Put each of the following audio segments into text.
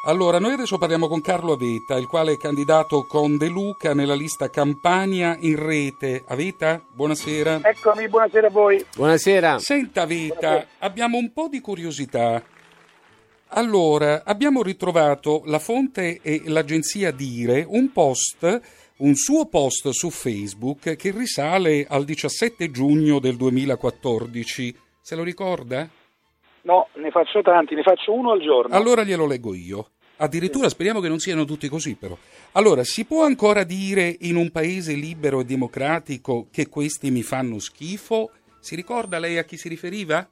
Allora, noi adesso parliamo con Carlo Aveta, il quale è candidato con De Luca nella lista Campania in rete. Aveta, buonasera. Eccomi, buonasera a voi. Buonasera. Senta Aveta, abbiamo un po' di curiosità. Allora, abbiamo ritrovato la fonte e l'agenzia Dire, un suo post su Facebook che risale al 17 giugno del 2014. Se lo ricorda? No, ne faccio tanti, ne faccio uno al giorno. Allora glielo leggo io. Addirittura speriamo che non siano tutti così, però. Allora, si può ancora dire in un paese libero e democratico che questi mi fanno schifo? Si ricorda lei a chi si riferiva?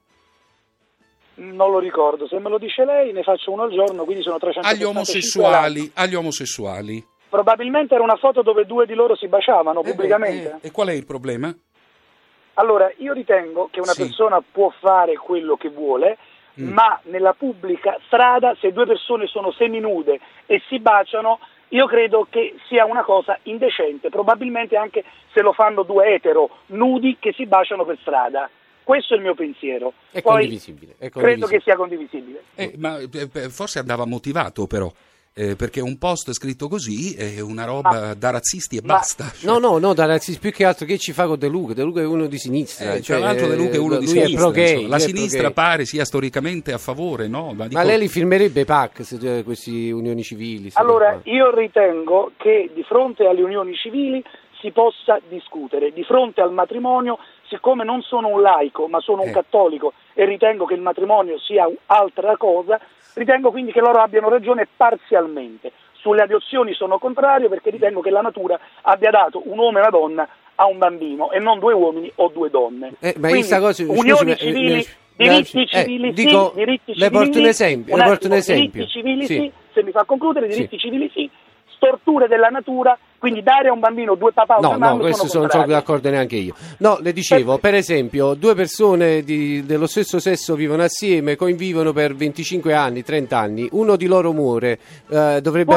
Non lo ricordo, se me lo dice lei ne faccio uno al giorno, quindi sono 365 Agli omosessuali. Probabilmente era una foto dove due di loro si baciavano pubblicamente. E qual è il problema? Allora, io ritengo che una persona può fare quello che vuole, ma nella pubblica strada, se due persone sono seminude e si baciano, io credo che sia una cosa indecente, probabilmente anche se lo fanno due etero nudi che si baciano per strada. Questo è il mio pensiero. È condivisibile. Credo che sia condivisibile. Ma forse andava motivato, però. Perché un post scritto così è una roba da razzisti e basta. No, da razzisti più che altro. Che ci fa con De Luca? De Luca è uno di sinistra. Tra l'altro De Luca è uno di sinistra. È pro-gay, la sinistra pare sia storicamente a favore, no? Ma lei li firmerebbe PAC, se queste unioni civili? Allora, io ritengo che di fronte alle unioni civili si possa discutere. Di fronte al matrimonio, siccome non sono un laico, ma sono un cattolico e ritengo che il matrimonio sia altra cosa, ritengo quindi che loro abbiano ragione parzialmente. Sulle adozioni sono contrario perché ritengo che la natura abbia dato un uomo e una donna a un bambino e non due uomini o due donne. Ma questa cosa, unioni civili, diritti civili dico, sì, diritti civili le porto un esempio. Diritti civili sì, se mi fa concludere, diritti civili sì, storture della natura, quindi dare a un bambino due papà o due mamme. No, questo sono d'accordo neanche io. No, le dicevo, per esempio, due persone dello stesso sesso vivono assieme, convivono per 25 anni, 30 anni, uno di loro muore, potrebbe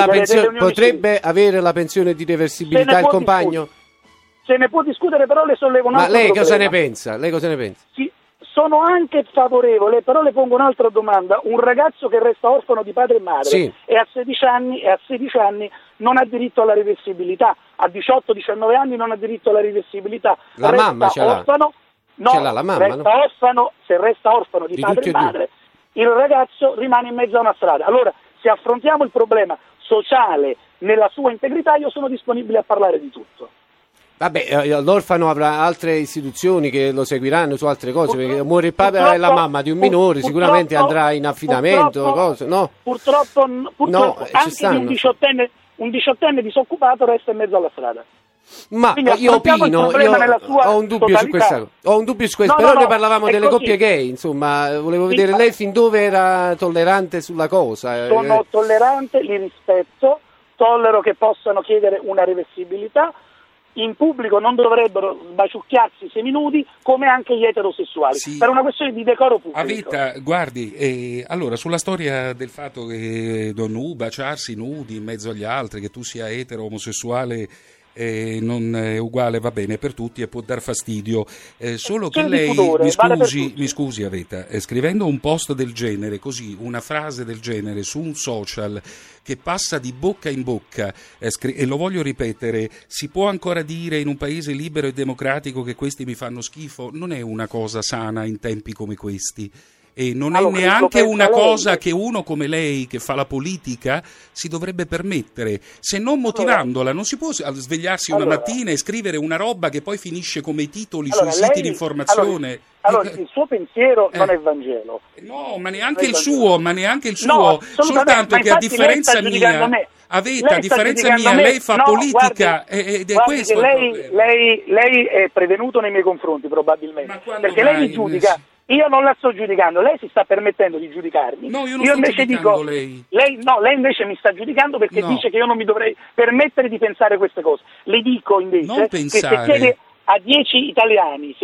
avere la pensione di reversibilità il compagno? Se ne può discutere, però le sollevo un altro Ma lei problema. Lei cosa ne pensa? Sì. Sono anche favorevole, però le pongo un'altra domanda. Un ragazzo che resta orfano di padre e madre e a 16 anni non ha diritto alla reversibilità, a 18-19 anni non ha diritto alla reversibilità. La mamma ce l'ha. Orfano, la mamma, orfano, se resta orfano di padre e madre, il ragazzo rimane in mezzo a una strada. Allora, se affrontiamo il problema sociale nella sua integrità, io sono disponibile a parlare di tutto. Vabbè, l'orfano avrà altre istituzioni che lo seguiranno su altre cose, perché muore il padre e la mamma di un minore, sicuramente andrà in affidamento, cose, no? Purtroppo anche un diciottenne disoccupato resta in mezzo alla strada. Ma io opino, ho un dubbio su questa cosa, però ne parlavamo delle coppie gay, insomma, volevo vedere lei fin dove era tollerante sulla cosa. Sono tollerante, li rispetto, tollero che possano chiedere una reversibilità. In pubblico non dovrebbero sbaciucchiarsi seminudi come anche gli eterosessuali, per una questione di decoro pubblico. Aveta, guardi, allora sulla storia del fatto che baciarsi nudi in mezzo agli altri, che tu sia etero, omosessuale, non è uguale, va bene per tutti e può dar fastidio, solo che lei, mi scusi Aveta, scrivendo un post del genere, così, una frase del genere su un social che passa di bocca in bocca, e lo voglio ripetere, si può ancora dire in un paese libero e democratico che questi mi fanno schifo? Non è una cosa sana in tempi come questi. E non è neanche una cosa che uno come lei, che fa la politica, si dovrebbe permettere, se non motivandola. Non si può svegliarsi una mattina e scrivere una roba che poi finisce come titoli sui siti di informazione. Allora, il suo pensiero non è Vangelo. No, ma neanche il suo, No, soltanto che a differenza mia... Aveta, a differenza mia, lei fa politica ed è questo. Lei è prevenuto nei miei confronti, probabilmente, perché lei mi giudica. Io non la sto giudicando, lei si sta permettendo di giudicarmi. No, io non sto giudicando lei. Lei invece mi sta giudicando perché dice che io non mi dovrei permettere di pensare queste cose. Le dico invece che se chiede a 10 italiani,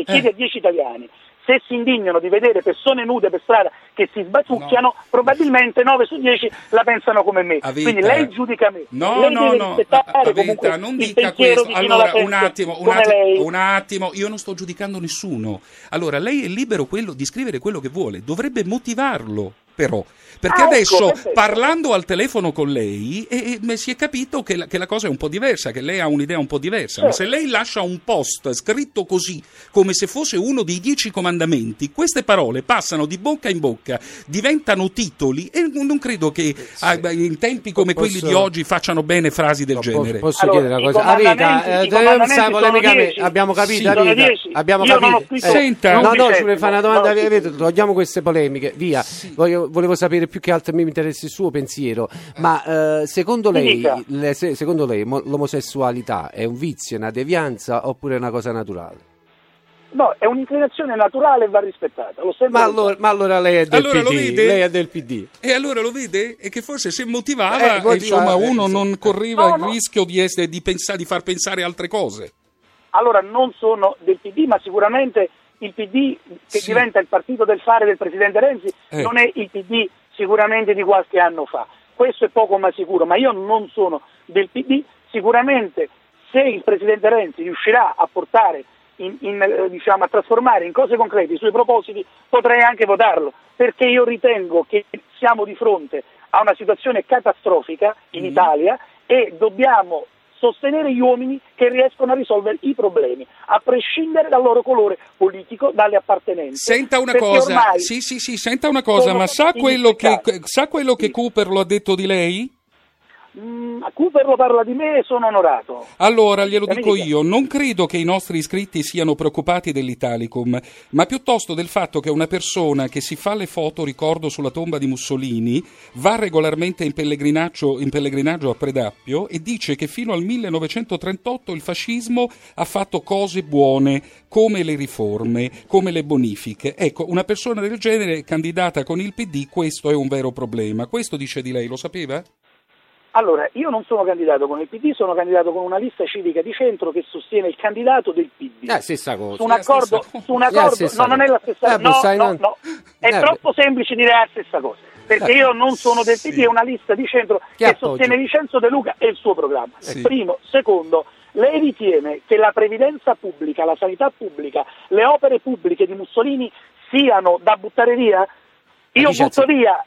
se si indignano di vedere persone nude per strada che si sbaciucchiano, probattimo 9 su 10 la pensano come me. Aveta. Quindi lei giudica me. No, lei deve rispettare Aveta, non dica questo. Allora, un attimo, io non sto giudicando nessuno. Allora, lei è libero di scrivere quello che vuole, dovrebbe motivarlo. però. Perché adesso, parlando al telefono con lei, si è capito che la cosa è un po' diversa, che lei ha un'idea un po' diversa. Ma se lei lascia un post scritto così, come se fosse uno dei 10 comandamenti, queste parole passano di bocca in bocca, diventano titoli, e non credo che in tempi come quelli di oggi facciano bene frasi del genere. Posso chiedere una cosa? Abbiamo capito, abbiamo capito. Senta, no, ci vuole fare una domanda, togliamo queste polemiche, via. Sì. Volevo sapere più che altro, mi interessa il suo pensiero, ma secondo lei l'omosessualità è un vizio, una devianza oppure è una cosa naturale? No, è un'inclinazione naturale e va rispettata. Ma allora lei è del PD. Lei è del PD. E allora lo vede? E che forse se motivava, insomma, uno non correva il rischio di far pensare altre cose. Allora, non sono del PD, ma sicuramente il PD che diventa il partito del fare del Presidente Renzi non è il PD sicuramente di qualche anno fa. Questo è poco ma sicuro, ma io non sono del PD. Sicuramente se il Presidente Renzi riuscirà a portare a trasformare in cose concrete i suoi propositi, potrei anche votarlo, perché io ritengo che siamo di fronte a una situazione catastrofica in Italia e dobbiamo sostenere gli uomini che riescono a risolvere i problemi, a prescindere dal loro colore politico, dalle appartenenze. Senta una cosa, senta una cosa, ma sa quello che Cooper lo ha detto di lei? Cooper lo parla di me e sono onorato. Allora glielo dico io, non credo che i nostri iscritti siano preoccupati dell'Italicum, ma piuttosto del fatto che una persona che si fa le foto ricordo sulla tomba di Mussolini va regolarmente in pellegrinaggio a Predappio e dice che fino al 1938 il fascismo ha fatto cose buone come le riforme, come le bonifiche. Ecco, una persona del genere candidata con il PD, questo è un vero problema. Questo dice di lei, lo sapeva? Allora, io non sono candidato con il PD, sono candidato con una lista civica di centro che sostiene il candidato del PD. Stessa cosa. Su un accordo, no, non è la stessa cosa. No. È troppo semplice dire la stessa cosa. Perché io non sono del PD, è una lista di centro che sostiene Vincenzo De Luca e il suo programma. Primo. Secondo, lei ritiene che la previdenza pubblica, la sanità pubblica, le opere pubbliche di Mussolini siano da buttare via? Io butto via,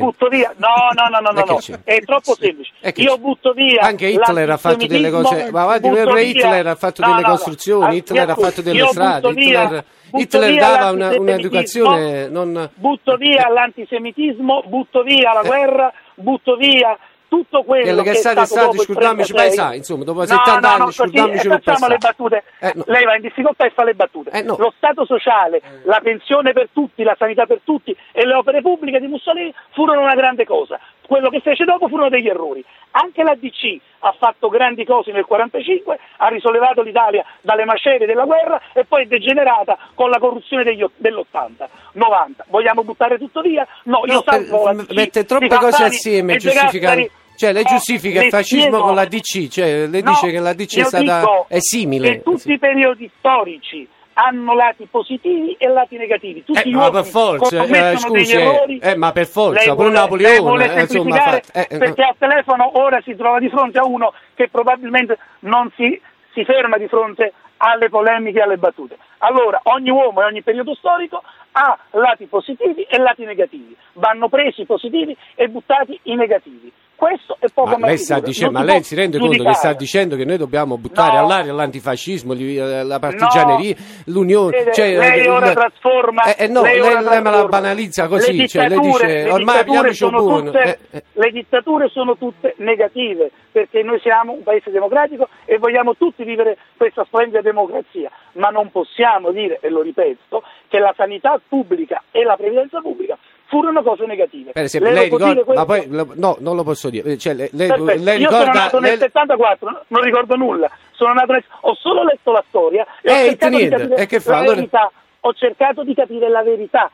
no, è troppo semplice. Io butto via. Anche Hitler ha fatto delle cose, Hitler ha fatto delle costruzioni, Hitler ha fatto delle strade, Hitler dava un'educazione non... Butto via l'antisemitismo, butto via la guerra, butto via tutto quello che è stato scordiamoci paesà, insomma, dopo 70 anni scordiamoci facciamo le battute. Lei va in difficoltà e fa le battute. Lo Stato sociale, la pensione per tutti, la sanità per tutti e le opere pubbliche di Mussolini furono una grande cosa. Quello che fece dopo furono degli errori. Anche la DC ha fatto grandi cose nel 1945, ha risollevato l'Italia dalle macerie della guerra e poi è degenerata con la corruzione dell'80, 90. Vogliamo buttare tutto via? No, io salvo la DC, mette troppe cose assieme giustificando. Cioè lei giustifica il fascismo con la DC, cioè lei dice che la DC è simile. Che tutti i periodi storici hanno lati positivi e lati negativi. Tutti gli uomini per forza, degli errori. Ma per forza, pure Napoleone, perché al telefono ora si trova di fronte a uno che probabilmente non si ferma di fronte alle polemiche e alle battute. Allora, ogni uomo e ogni periodo storico ha lati positivi e lati negativi. Vanno presi i positivi e buttati i negativi. Questo è poco ma lei lei si rende conto che sta dicendo che noi dobbiamo buttare all'aria l'antifascismo, la partigianeria, l'unione, lei ora trasforma lei me la banalizza così, lei dice ormai pigliamoci buono. Le dittature sono tutte negative, perché noi siamo un paese democratico e vogliamo tutti vivere questa splendida democrazia, ma non possiamo dire, e lo ripeto, che la sanità pubblica e la previdenza pubblica furono cose negative. Per esempio, lei ricorda, ma poi no, non lo posso dire. Lei ricorda, io sono nato nel 74, non ricordo nulla. Ho solo letto la storia e ho cercato di capire la verità. Ho cercato di capire la verità,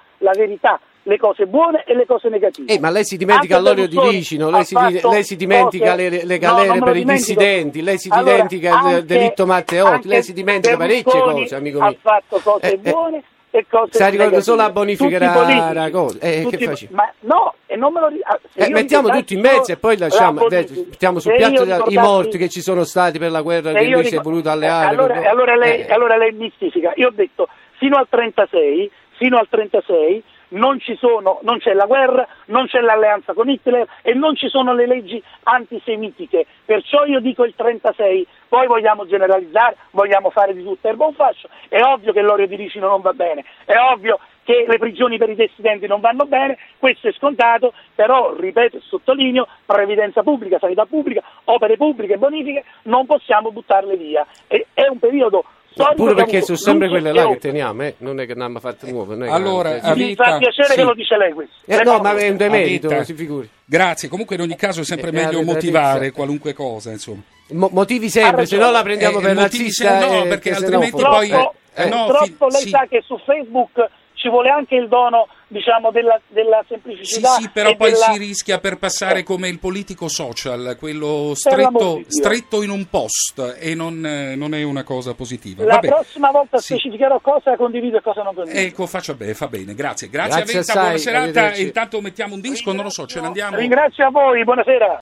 le cose buone e le cose negative. Ma lei si dimentica l'olio di ricino, lei si dimentica le galere per i dissidenti, lei si dimentica il delitto Matteotti, lei si dimentica parecchie cose, amico mio. Ha fatto cose buone e cose se ricorda solo a bonificare la cosa. Che facciamo? Ma no, e non me lo mettiamo tutti in mezzo e poi lasciamo, mettiamo sul piatto i morti che ci sono stati per la guerra che lui si è voluto alleare. Allora lei mistifica. Io ho detto fino al 36 non c'è la guerra, non c'è l'alleanza con Hitler e non ci sono le leggi antisemitiche. Perciò io dico il 36, poi vogliamo generalizzare, vogliamo fare di tutta erba un fascio. È ovvio che l'olio di ricino non va bene, è ovvio che le prigioni per i dissidenti non vanno bene, questo è scontato, però, ripeto e sottolineo, previdenza pubblica, sanità pubblica, opere pubbliche, bonifiche, non possiamo buttarle via. È un periodo storico. Pure perché sono sempre quelle là che teniamo, non è che ne abbiamo fatte nuove. Allora, mi fa piacere che lo dice lei questo. No, ma è un demerito, si figuri. Grazie, comunque in ogni caso è sempre meglio motivare qualunque cosa, insomma. Motivi sempre, se no la prendiamo per nazista. No, perché altrimenti poi... Purtroppo lei sa che su Facebook ci vuole anche il dono, diciamo, della semplicità. Sì, però poi si rischia per passare come il politico social, quello stretto in un post, e non è una cosa positiva. La prossima volta specificherò cosa condivido e cosa non condivido. Ecco, fa bene, grazie a Venta, buona serata. Intanto mettiamo un disco, non lo so, ce ne andiamo. Ringrazio a voi, buonasera.